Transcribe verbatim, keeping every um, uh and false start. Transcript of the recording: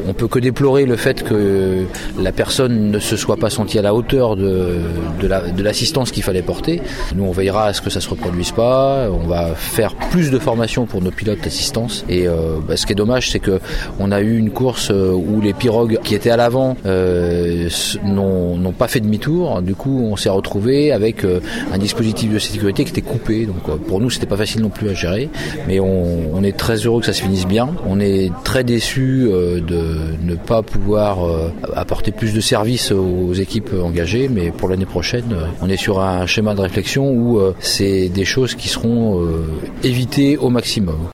on peut que déplorer le fait que la personne ne se soit pas sentie à la hauteur de, de, la, de l'assistance qu'il fallait porter. Nous, on veillera à ce que ça se reproduise pas. On va faire plus de formation pour nos pilotes d'assistance. Et euh, bah, ce qui est dommage, c'est que on a eu une course où les pirogues qui étaient à l'avant euh, n'ont, n'ont pas fait demi-tour. Du coup, on s'est retrouvé avec euh, un dispositif de sécurité qui était coupé. Donc, euh, pour nous, c'était pas facile non plus à gérer. Mais on, on est très heureux que ça se finisse bien. On est très déçus euh, de ne pas pouvoir euh, apporter plus de services aux équipes engagées. Mais pour l'année prochaine, euh, on est sur un schéma de réflexion où euh, c'est des choses qui seront euh, évitées au maximum.